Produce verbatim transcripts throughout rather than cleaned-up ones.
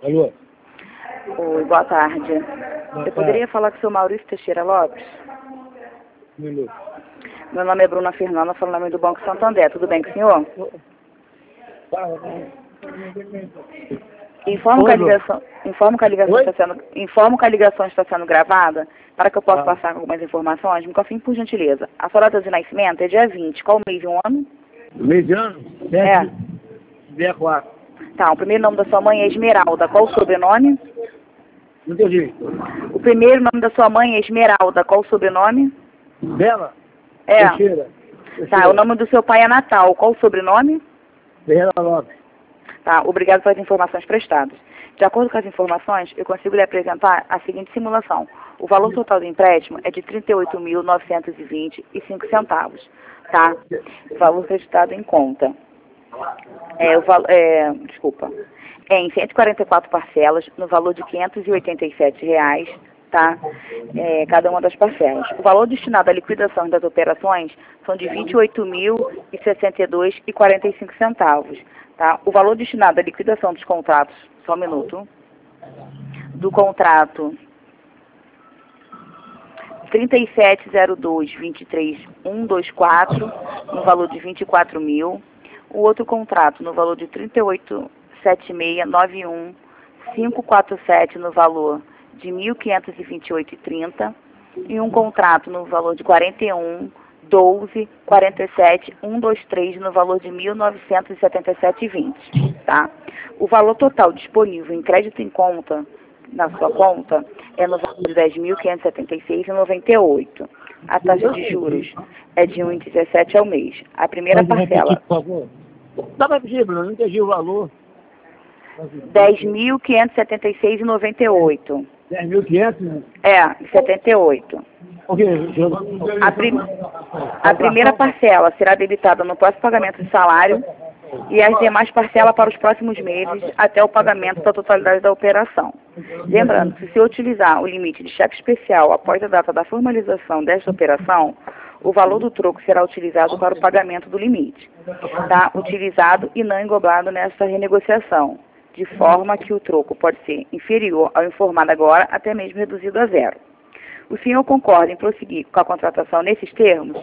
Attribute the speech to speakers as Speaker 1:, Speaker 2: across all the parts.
Speaker 1: Alô?
Speaker 2: Oi, boa tarde.
Speaker 1: Boa
Speaker 2: Eu
Speaker 1: tarde.
Speaker 2: poderia falar com o seu Maurício Teixeira Lopes?
Speaker 1: Um minuto.
Speaker 2: Meu nome é Bruna Fernanda, falo em nome do Banco Santander. Tudo bem com o senhor? Informo que a
Speaker 1: Oi, Bruno.
Speaker 2: ligação, informo que a ligação
Speaker 1: Oi?
Speaker 2: está sendo, informo que a ligação está sendo gravada para que eu possa
Speaker 1: Ah.
Speaker 2: passar algumas informações. Me confirme, por gentileza. A sua data de nascimento é dia vinte. Qual mês e um ano?
Speaker 1: Mediano?
Speaker 2: É.
Speaker 1: sete sessenta e quatro.
Speaker 2: Tá, o primeiro nome da sua mãe é Esmeralda. Qual o sobrenome?
Speaker 1: Não entendi.
Speaker 2: O primeiro nome da sua mãe é Esmeralda. Qual o sobrenome?
Speaker 1: Bela?
Speaker 2: É.
Speaker 1: Teixeira.
Speaker 2: Tá, o nome do seu pai é Natal. Qual o sobrenome?
Speaker 1: Ferreira Lopes.
Speaker 2: Tá, obrigado pelas informações prestadas. De acordo com as informações, eu consigo lhe apresentar a seguinte simulação. O valor total do empréstimo é de trinta e oito mil novecentos e vinte e cinco centavos, tá? Valor acreditado em conta. É, o val é, desculpa. É em cento e quarenta e quatro parcelas, no valor de quinhentos e oitenta e sete reais, tá? É, cada uma das parcelas. O valor destinado à liquidação das operações são de vinte e oito mil e sessenta e dois reais e quarenta e cinco centavos. Tá? O valor destinado à liquidação dos contratos, só um minuto, do contrato trinta e sete zero dois, vinte e três, cento e vinte e quatro, no valor de vinte e quatro mil. O outro contrato no valor de trinta e oito, setenta e seis, noventa e um, quinhentos e quarenta e sete, no valor de mil quinhentos e vinte e oito reais e trinta centavos. E um contrato no valor de quarenta e um, doze, quarenta e sete, cento e vinte e três, no valor de mil novecentos e setenta e sete reais e vinte centavos, tá? O valor total disponível em crédito em conta, na sua conta, é no valor de dez mil quinhentos e setenta e seis reais e noventa e oito centavos. A taxa de juros é de um vírgula dezessete ao mês. A primeira
Speaker 1: Pode repetir,
Speaker 2: parcela,
Speaker 1: por favor? Dá pra repetir, Bruno. Não entendi o valor.
Speaker 2: dez mil quinhentos e setenta e seis reais e noventa e oito centavos.
Speaker 1: dez mil e quinhentos?
Speaker 2: É, e setenta e oito.
Speaker 1: O quê?
Speaker 2: A, prim a primeira parcela será debitada no próximo pagamento de salário e as demais parcelas para os próximos meses até o pagamento da totalidade da operação. Lembrando que se utilizar o limite de cheque especial após a data da formalização desta operação, o valor do troco será utilizado para o pagamento do limite, tá? Utilizado e não englobado nesta renegociação, de forma que o troco pode ser inferior ao informado agora, até mesmo reduzido a zero. O senhor concorda em prosseguir com a contratação nesses termos?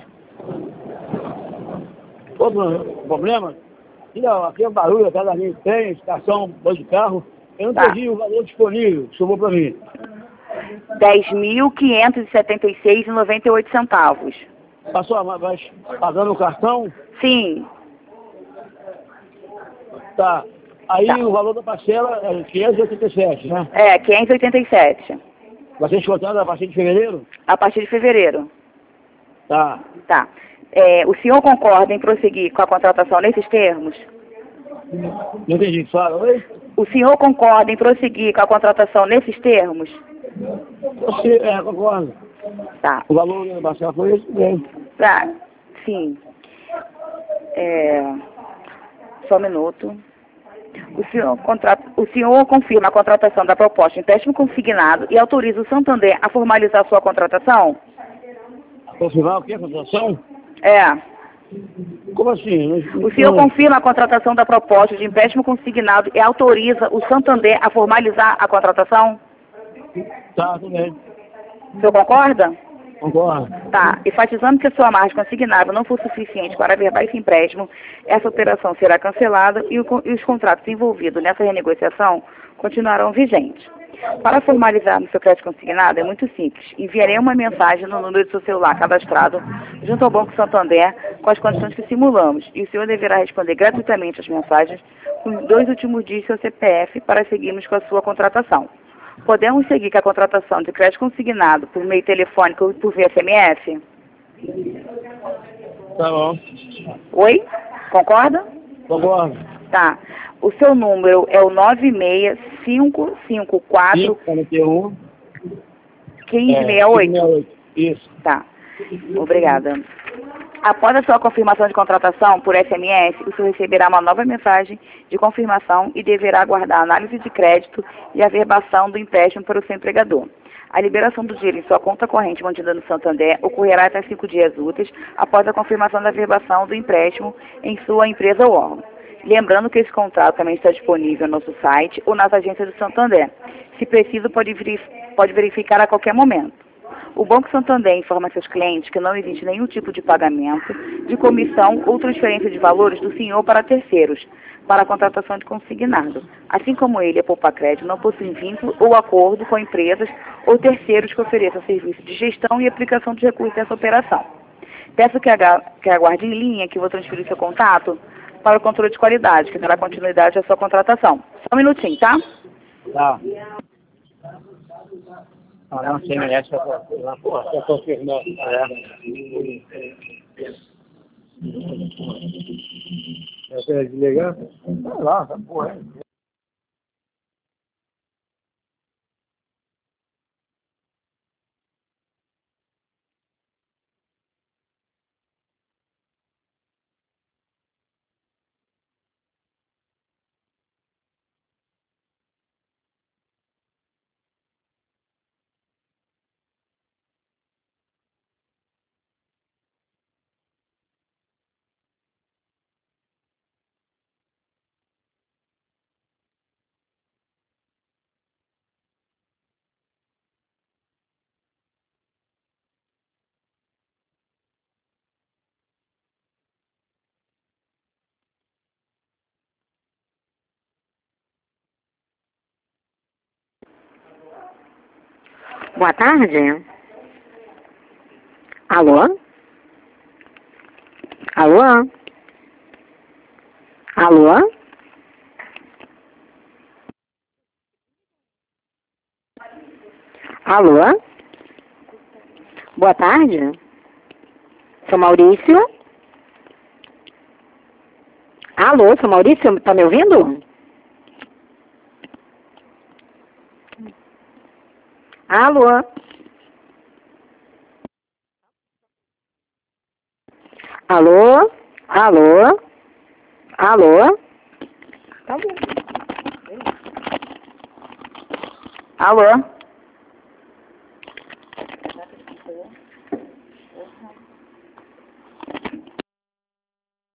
Speaker 1: Ô, Bruno, problema? Não, aqui é um barulho atrás da minha. Tem estação, banco de carro. Eu não
Speaker 2: Tá.
Speaker 1: entendi o valor disponível que sobrou pra mim.
Speaker 2: dez mil quinhentos e setenta e seis reais e noventa e oito centavos.
Speaker 1: Passou a mas pagando o cartão?
Speaker 2: Sim,
Speaker 1: Tá. Aí
Speaker 2: Tá.
Speaker 1: o valor da parcela é quinhentos e oitenta e sete, né?
Speaker 2: é quinhentos e oitenta e sete,
Speaker 1: Vai ser descontado a partir de fevereiro?
Speaker 2: a partir de fevereiro.
Speaker 1: Tá.
Speaker 2: Tá. É, o senhor concorda em prosseguir com a contratação nesses termos?
Speaker 1: Não entendi. Fala, oi?
Speaker 2: O senhor concorda em prosseguir com a contratação nesses termos?
Speaker 1: Você, é, concordo.
Speaker 2: Tá.
Speaker 1: O valor da parcela foi esse mesmo.
Speaker 2: Tá. Sim. É, só um minuto. O senhor, contrata, o senhor confirma a contratação da proposta em empréstimo consignado e autoriza o Santander a formalizar sua contratação?
Speaker 1: Confirmar o que? A contratação?
Speaker 2: É.
Speaker 1: Como assim?
Speaker 2: O senhor confirma a contratação da proposta de empréstimo consignado e autoriza o Santander a formalizar a contratação?
Speaker 1: Tá, tudo bem.
Speaker 2: O senhor concorda?
Speaker 1: Concordo.
Speaker 2: Tá. Enfatizando que a sua margem consignável não for suficiente para averbar esse empréstimo, essa operação será cancelada e, o, e os contratos envolvidos nessa renegociação continuarão vigentes. Para formalizar no seu crédito consignado é muito simples. Enviarei uma mensagem no número do seu celular cadastrado junto ao Banco Santander com as condições que simulamos e o senhor deverá responder gratuitamente as mensagens com os dois últimos dias do seu C P F para seguirmos com a sua contratação. Podemos seguir com a contratação de crédito consignado por meio telefônico ou por via S M S?
Speaker 1: Tá bom.
Speaker 2: Oi? Concorda?
Speaker 1: Concordo.
Speaker 2: Tá. O seu número é o nove seis cinco cinco quatro,
Speaker 1: quarenta e um.
Speaker 2: um cinco seis oito.
Speaker 1: Isso.
Speaker 2: Tá. Obrigada. Após a sua confirmação de contratação por S M S, o senhor receberá uma nova mensagem de confirmação e deverá aguardar a análise de crédito e a averbação do empréstimo para o seu empregador. A liberação do dinheiro em sua conta corrente mantida no Santander ocorrerá até cinco dias úteis após a confirmação da averbação do empréstimo em sua empresa ou órgão. Lembrando que esse contrato também está disponível no nosso site ou nas agências do Santander. Se preciso, pode pode verificar a qualquer momento. O Banco Santander informa seus clientes que não existe nenhum tipo de pagamento, de comissão ou transferência de valores do senhor para terceiros, para a contratação de consignado. Assim como ele, a Poupa Crédito não possui vínculo ou acordo com empresas ou terceiros que ofereçam serviço de gestão e aplicação de recursos dessa operação. Peço que, aga que aguarde em linha que vou transferir seu contato para o controle de qualidade, que dará continuidade à sua contratação. Só um minutinho, tá?
Speaker 1: Tá. Ah, não sei, merece pra lá, porra, só confirmou. É. Eu quero desligar? Vai lá, essa porra aí.
Speaker 3: Boa tarde. Alô? Alô? Alô? Alô? Boa tarde. Sou Maurício? Alô, sou Maurício? Tá me ouvindo? Alô? Alô? Alô? Alô? Tá bom.
Speaker 2: Alô?